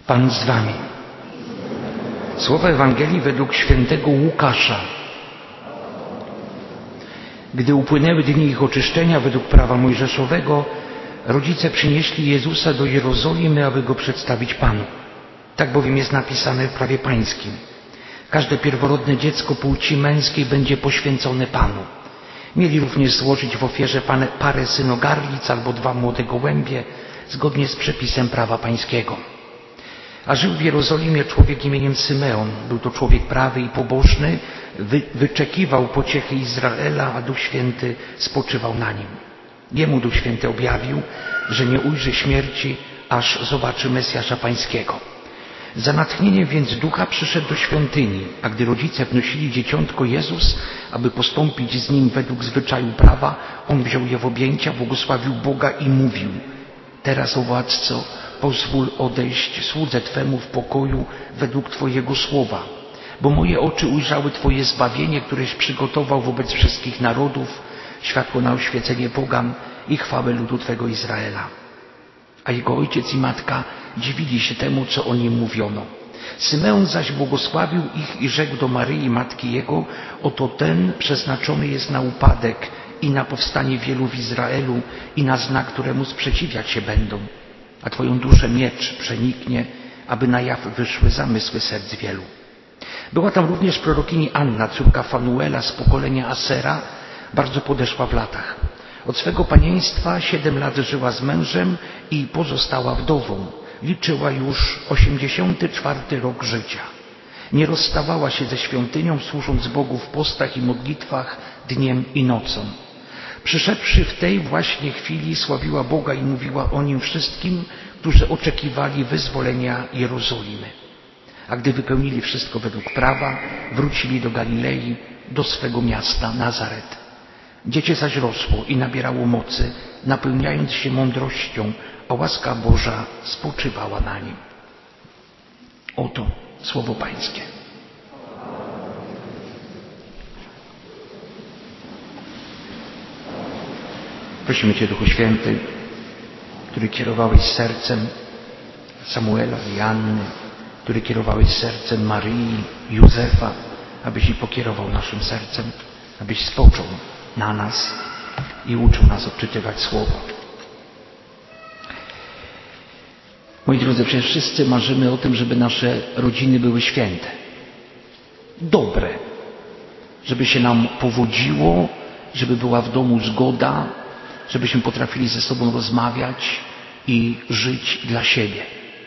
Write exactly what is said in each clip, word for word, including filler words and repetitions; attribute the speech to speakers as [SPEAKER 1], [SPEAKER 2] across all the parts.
[SPEAKER 1] Pan z wami. Słowa Ewangelii według świętego Łukasza. Gdy upłynęły dni ich oczyszczenia według prawa mojżeszowego, rodzice przynieśli Jezusa do Jerozolimy, aby Go przedstawić Panu. Tak bowiem jest napisane w prawie pańskim. Każde pierworodne dziecko płci męskiej będzie poświęcone Panu. Mieli również złożyć w ofierze parę synogarlic albo dwa młode gołębie, zgodnie z przepisem prawa pańskiego. A żył w Jerozolimie człowiek imieniem Symeon. Był to człowiek prawy i pobożny, wy, wyczekiwał pociechy Izraela, a Duch Święty spoczywał na nim. Jemu Duch Święty objawił, że nie ujrzy śmierci, aż zobaczy Mesjasza Pańskiego. Za natchnieniem więc Ducha przyszedł do świątyni, a gdy rodzice wnosili dzieciątko Jezus, aby postąpić z nim według zwyczaju prawa, on wziął je w objęcia, błogosławił Boga i mówił: Teraz, o Władco, pozwól odejść słudze Twemu w pokoju według Twojego słowa, bo moje oczy ujrzały Twoje zbawienie, któreś przygotował wobec wszystkich narodów, światło na oświecenie pogan i chwałę ludu Twego Izraela. A jego ojciec i matka dziwili się temu, co o nim mówiono. Symeon zaś błogosławił ich i rzekł do Maryi, matki jego: Oto ten przeznaczony jest na upadek i na powstanie wielu w Izraelu i na znak, któremu sprzeciwiać się będą. A Twoją duszę miecz przeniknie, aby na jaw wyszły zamysły serc wielu. Była tam również prorokini Anna, córka Fanuela z pokolenia Asera, bardzo podeszła w latach. Od swego panieństwa siedem lat żyła z mężem i pozostała wdową. Liczyła już osiemdziesiąty czwarty rok życia. Nie rozstawała się ze świątynią, służąc Bogu w postach i modlitwach dniem i nocą. Przyszedłszy w tej właśnie chwili, sławiła Boga i mówiła o Nim wszystkim, którzy oczekiwali wyzwolenia Jerozolimy. A gdy wypełnili wszystko według prawa, wrócili do Galilei, do swego miasta Nazaret. Dziecię zaś rosło i nabierało mocy, napełniając się mądrością, a łaska Boża spoczywała na nim. Oto słowo Pańskie. Prosimy Cię, Duchu Święty, który kierowałeś sercem Samuela i Anny, który kierowałeś sercem Maryi, Józefa, abyś i pokierował naszym sercem, abyś spoczął na nas i uczył nas odczytywać Słowo. Moi drodzy, przecież wszyscy marzymy o tym, żeby nasze rodziny były święte, dobre, żeby się nam powodziło, żeby była w domu zgoda, żebyśmy potrafili ze sobą rozmawiać i żyć dla siebie.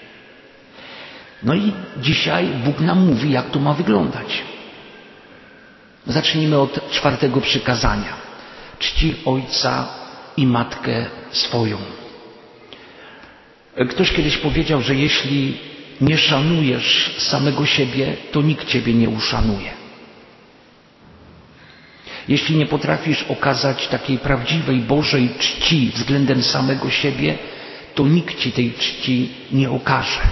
[SPEAKER 1] No i dzisiaj Bóg nam mówi, jak to ma wyglądać. Zacznijmy od czwartego przykazania. Czci ojca i matkę swoją. Ktoś kiedyś powiedział, że jeśli nie szanujesz samego siebie, to nikt Ciebie nie uszanuje. Jeśli nie potrafisz okazać takiej prawdziwej Bożej czci względem samego siebie, to nikt Ci tej czci nie okaże.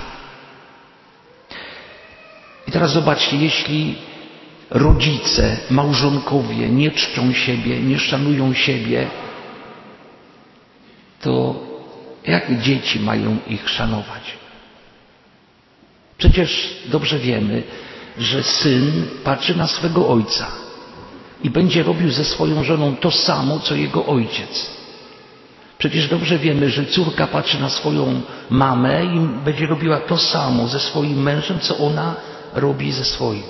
[SPEAKER 1] I teraz zobaczcie, jeśli rodzice, małżonkowie nie czczą siebie, nie szanują siebie, to jak dzieci mają ich szanować? Przecież dobrze wiemy, że syn patrzy na swego ojca i będzie robił ze swoją żoną to samo, co jego ojciec. Przecież dobrze wiemy, że córka patrzy na swoją mamę i będzie robiła to samo ze swoim mężem, co ona robi ze swoim.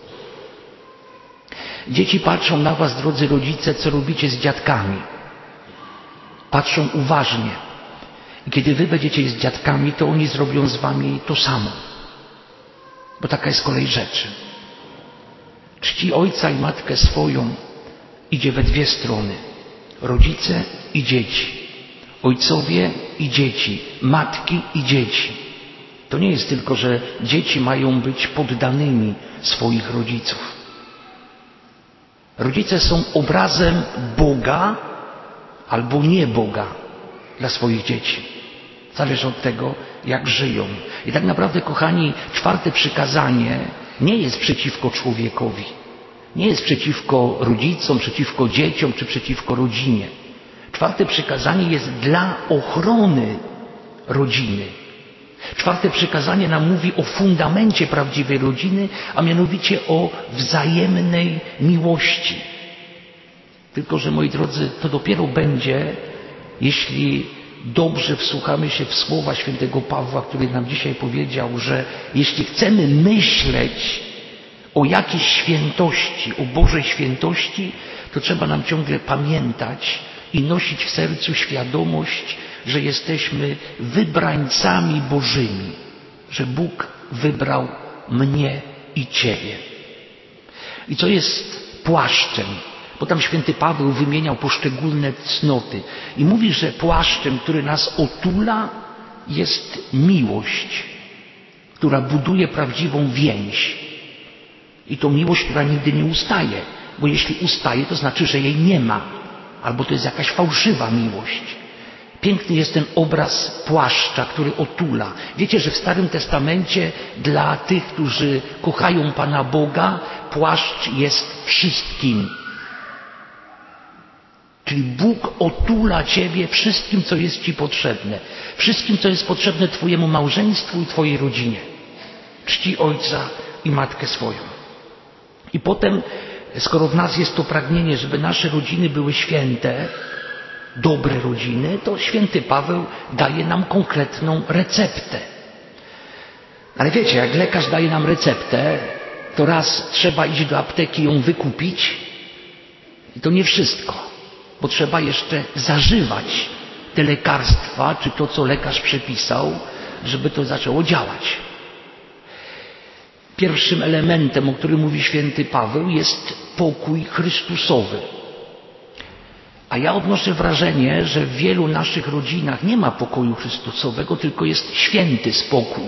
[SPEAKER 1] Dzieci patrzą na was, drodzy rodzice, co robicie z dziadkami. Patrzą uważnie. I kiedy wy będziecie z dziadkami, to oni zrobią z wami to samo. Bo taka jest kolej rzeczy. Czci ojca i matkę swoją idzie we dwie strony. Rodzice i dzieci. Ojcowie i dzieci. Matki i dzieci. To nie jest tylko, że dzieci mają być poddanymi swoich rodziców. Rodzice są obrazem Boga albo nie Boga dla swoich dzieci. Zależy od tego, jak żyją. I tak naprawdę, kochani, czwarte przykazanie nie jest przeciwko człowiekowi. Nie jest przeciwko rodzicom, przeciwko dzieciom czy przeciwko rodzinie. Czwarte przykazanie jest dla ochrony rodziny. Czwarte przykazanie nam mówi o fundamencie prawdziwej rodziny, a mianowicie o wzajemnej miłości. Tylko że, moi drodzy, to dopiero będzie, jeśli dobrze wsłuchamy się w słowa świętego Pawła, który nam dzisiaj powiedział, że jeśli chcemy myśleć o jakiejś świętości, o Bożej świętości, to trzeba nam ciągle pamiętać i nosić w sercu świadomość, że jesteśmy wybrańcami Bożymi, że Bóg wybrał mnie i Ciebie. I co jest płaszczem? Bo tam święty Paweł wymieniał poszczególne cnoty i mówi, że płaszczem, który nas otula, jest miłość, która buduje prawdziwą więź. I to miłość, która nigdy nie ustaje, bo jeśli ustaje, to znaczy, że jej nie ma, albo to jest jakaś fałszywa miłość. Piękny jest ten obraz płaszcza, który otula. Wiecie, że w Starym Testamencie dla tych, którzy kochają Pana Boga, płaszcz jest wszystkim. Czyli Bóg otula Ciebie wszystkim, co jest Ci potrzebne. Wszystkim, co jest potrzebne Twojemu małżeństwu i Twojej rodzinie. Czci ojca i matkę swoją. I potem, skoro w nas jest to pragnienie, żeby nasze rodziny były święte, dobre rodziny, to święty Paweł daje nam konkretną receptę. Ale wiecie, jak lekarz daje nam receptę, to raz trzeba iść do apteki i ją wykupić i to nie wszystko, bo trzeba jeszcze zażywać te lekarstwa, czy to, co lekarz przepisał, żeby to zaczęło działać. Pierwszym elementem, o którym mówi święty Paweł, jest pokój Chrystusowy. A ja odnoszę wrażenie, że w wielu naszych rodzinach nie ma pokoju Chrystusowego, tylko jest święty spokój.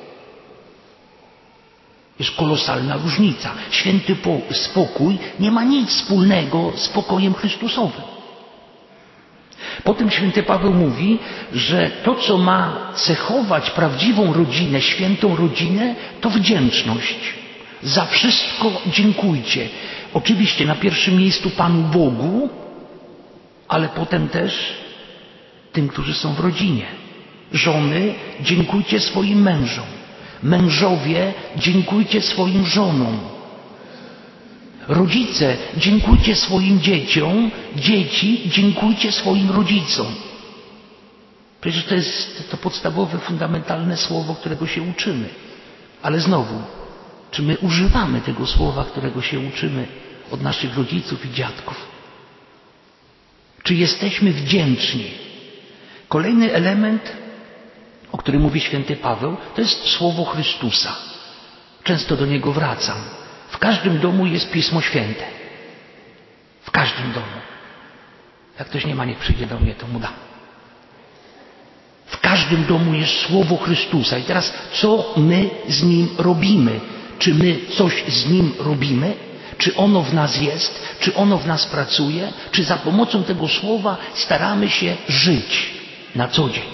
[SPEAKER 1] Jest kolosalna różnica. Święty spokój nie ma nic wspólnego z pokojem Chrystusowym. Potem święty Paweł mówi, że to, co ma cechować prawdziwą rodzinę, świętą rodzinę, to wdzięczność. Za wszystko dziękujcie. Oczywiście na pierwszym miejscu Panu Bogu, ale potem też tym, którzy są w rodzinie. Żony, dziękujcie swoim mężom. Mężowie, dziękujcie swoim żonom. Rodzice, dziękujcie swoim dzieciom. Dzieci, dziękujcie swoim rodzicom. Przecież to jest to podstawowe, fundamentalne słowo, którego się uczymy. Ale znowu, czy my używamy tego słowa, którego się uczymy od naszych rodziców i dziadków? Czy jesteśmy wdzięczni? Kolejny element, o którym mówi święty Paweł, to jest słowo Chrystusa. Często do niego wracam. W każdym domu jest Pismo Święte. W każdym domu. Jak ktoś nie ma, niech przyjdzie do mnie, to mu dam. W każdym domu jest słowo Chrystusa. I teraz, co my z nim robimy? Czy my coś z nim robimy? Czy ono w nas jest? Czy ono w nas pracuje? Czy za pomocą tego słowa staramy się żyć na co dzień?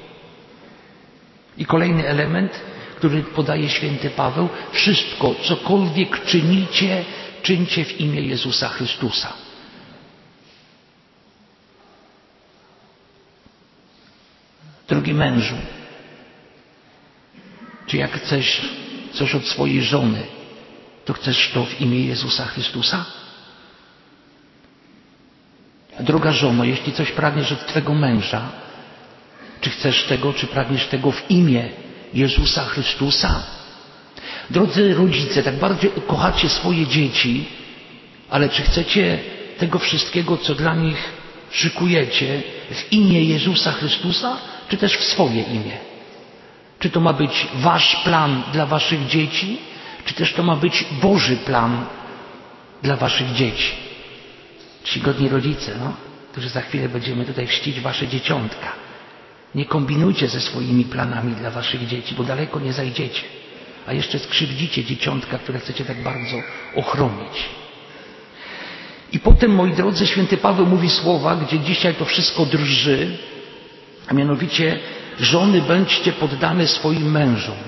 [SPEAKER 1] I kolejny element, który podaje święty Paweł: wszystko, cokolwiek czynicie, czyńcie w imię Jezusa Chrystusa. Drogi mężu, czy jak chcesz coś od swojej żony, to chcesz to w imię Jezusa Chrystusa? Droga żono, jeśli coś pragniesz od twego męża, czy chcesz tego, czy pragniesz tego w imię Jezusa Chrystusa? Drodzy rodzice, tak bardzo kochacie swoje dzieci, ale czy chcecie tego wszystkiego, co dla nich szykujecie, w imię Jezusa Chrystusa, czy też w swoje imię? Czy to ma być wasz plan dla waszych dzieci, czy też to ma być Boży plan dla waszych dzieci? Czcigodni rodzice, no, którzy za chwilę będziemy tutaj chrzcić wasze dzieciątka. Nie kombinujcie ze swoimi planami dla waszych dzieci, bo daleko nie zajdziecie. A jeszcze skrzywdzicie dzieciątka, które chcecie tak bardzo ochronić. I potem, moi drodzy, święty Paweł mówi słowa, gdzie dzisiaj to wszystko drży, a mianowicie: żony, bądźcie poddane swoim mężom.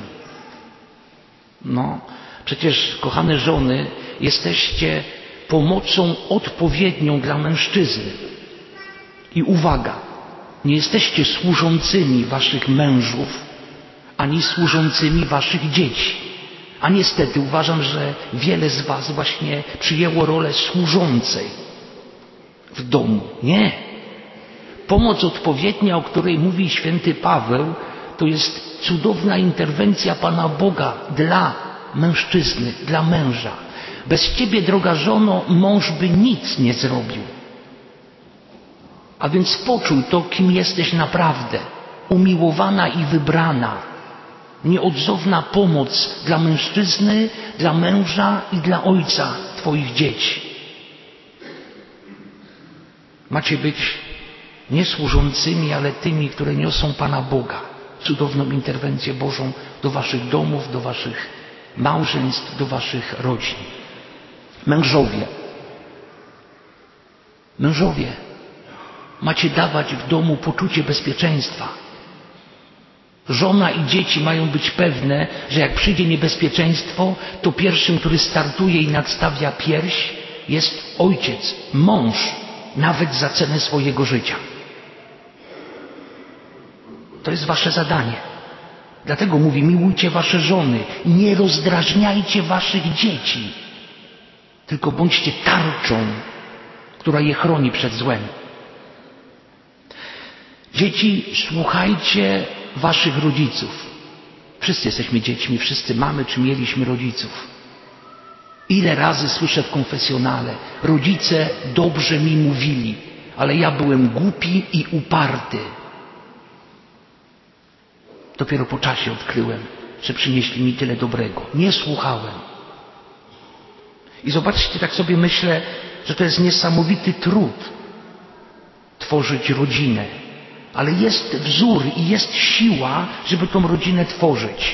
[SPEAKER 1] No, przecież, kochane żony, jesteście pomocą odpowiednią dla mężczyzny. I uwaga, nie jesteście służącymi waszych mężów, ani służącymi waszych dzieci. A niestety uważam, że wiele z was właśnie przyjęło rolę służącej w domu. Nie. Pomoc odpowiednia, o której mówi święty Paweł, to jest cudowna interwencja Pana Boga dla mężczyzny, dla męża. Bez ciebie, droga żono, mąż by nic nie zrobił. A więc poczuj to, kim jesteś naprawdę. Umiłowana i wybrana. Nieodzowna pomoc dla mężczyzny, dla męża i dla ojca twoich dzieci. Macie być nie służącymi, ale tymi, które niosą Pana Boga. Cudowną interwencję Bożą do waszych domów, do waszych małżeństw, do waszych rodzin. Mężowie. Mężowie. Macie dawać w domu poczucie bezpieczeństwa. Żona i dzieci mają być pewne, że jak przyjdzie niebezpieczeństwo, to pierwszym, który startuje i nadstawia pierś, jest ojciec, mąż, nawet za cenę swojego życia. To jest wasze zadanie. Dlatego mówi, miłujcie wasze żony, nie rozdrażniajcie waszych dzieci, tylko bądźcie tarczą, która je chroni przed złem. Dzieci, słuchajcie waszych rodziców. Wszyscy jesteśmy dziećmi, wszyscy mamy czy mieliśmy rodziców. Ile razy słyszę w konfesjonale, rodzice dobrze mi mówili, ale ja byłem głupi i uparty. Dopiero po czasie odkryłem, że przynieśli mi tyle dobrego. Nie słuchałem. I zobaczcie, tak sobie myślę, że to jest niesamowity trud tworzyć rodzinę. Ale jest wzór i jest siła, żeby tą rodzinę tworzyć.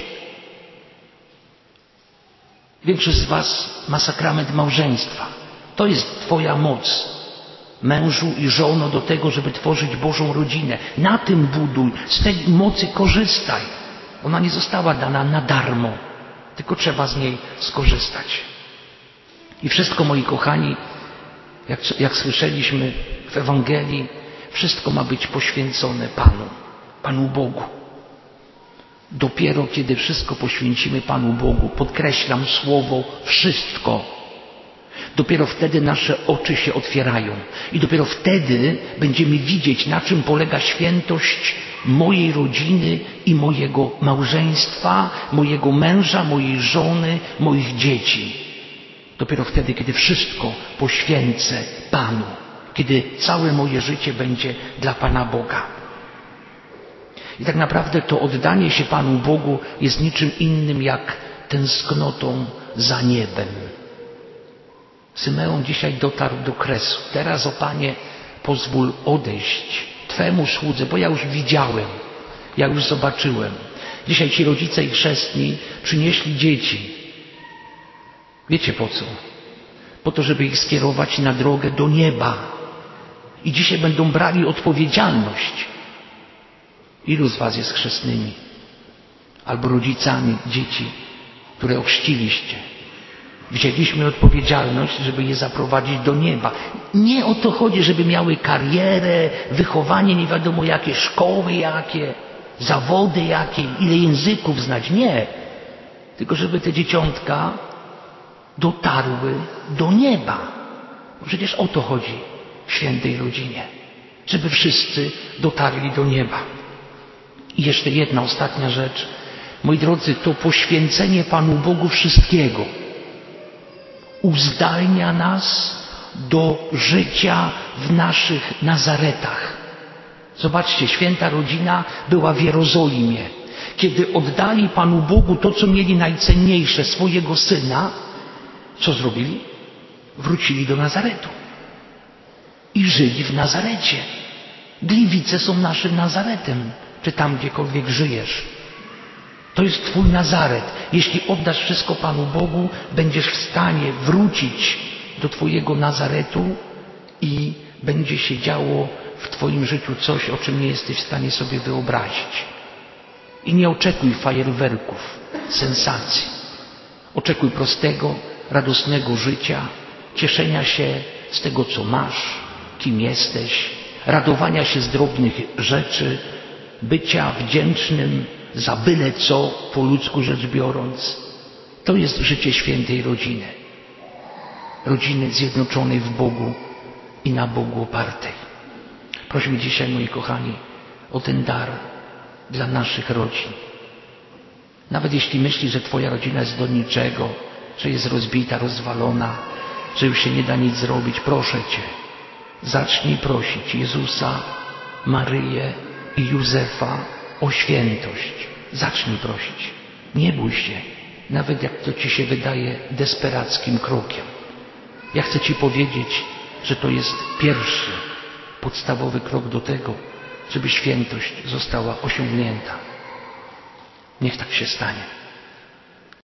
[SPEAKER 1] Większość z was ma sakrament małżeństwa. To jest twoja moc, mężu i żono, do tego, żeby tworzyć Bożą rodzinę. Na tym buduj, z tej mocy korzystaj. Ona nie została dana na darmo, tylko trzeba z niej skorzystać. I wszystko, moi kochani, jak, jak słyszeliśmy w Ewangelii, wszystko ma być poświęcone Panu, Panu Bogu. Dopiero kiedy wszystko poświęcimy Panu Bogu, podkreślam słowo wszystko, dopiero wtedy nasze oczy się otwierają i dopiero wtedy będziemy widzieć, na czym polega świętość mojej rodziny i mojego małżeństwa, mojego męża, mojej żony, moich dzieci. Dopiero wtedy, kiedy wszystko poświęcę Panu, kiedy całe moje życie będzie dla Pana Boga. I tak naprawdę to oddanie się Panu Bogu jest niczym innym jak tęsknotą za niebem. Symeon dzisiaj dotarł do kresu. Teraz, o Panie, pozwól odejść Twemu słudze, bo ja już widziałem, ja już zobaczyłem. Dzisiaj ci rodzice i chrzestni przynieśli dzieci. Wiecie po co? Po to, żeby ich skierować na drogę do nieba. I dzisiaj będą brali odpowiedzialność. Ilu z was jest chrzestnymi? Albo rodzicami dzieci, które ochrzciliście? Wzięliśmy odpowiedzialność, żeby je zaprowadzić do nieba. Nie o to chodzi, żeby miały karierę, wychowanie, nie wiadomo jakie, szkoły jakie, zawody jakie, ile języków znać. Nie. Tylko żeby te dzieciątka dotarły do nieba. Bo przecież o to chodzi w świętej rodzinie. Żeby wszyscy dotarli do nieba. I jeszcze jedna ostatnia rzecz. Moi drodzy, to poświęcenie Panu Bogu wszystkiego uzdalnia nas do życia w naszych Nazaretach. Zobaczcie, święta rodzina była w Jerozolimie. Kiedy oddali Panu Bogu to, co mieli najcenniejsze, swojego Syna, co zrobili? Wrócili do Nazaretu. I żyli w Nazarecie. Gliwice są naszym Nazaretem, czy tam gdziekolwiek żyjesz. To jest Twój Nazaret. Jeśli oddasz wszystko Panu Bogu, będziesz w stanie wrócić do Twojego Nazaretu i będzie się działo w Twoim życiu coś, o czym nie jesteś w stanie sobie wyobrazić. I nie oczekuj fajerwerków, sensacji. Oczekuj prostego, radosnego życia, cieszenia się z tego, co masz, kim jesteś, radowania się z drobnych rzeczy, bycia wdzięcznym za byle co, po ludzku rzecz biorąc. To jest życie świętej rodziny. Rodziny zjednoczonej w Bogu i na Bogu opartej. Prośmy dzisiaj, moi kochani, o ten dar dla naszych rodzin. Nawet jeśli myślisz, że twoja rodzina jest do niczego, że jest rozbita, rozwalona, że już się nie da nic zrobić, proszę Cię, zacznij prosić Jezusa, Maryję i Józefa o świętość. Zacznij prosić. Nie bój się, nawet jak to Ci się wydaje desperackim krokiem. Ja chcę Ci powiedzieć, że to jest pierwszy, podstawowy krok do tego, żeby świętość została osiągnięta. Niech tak się stanie.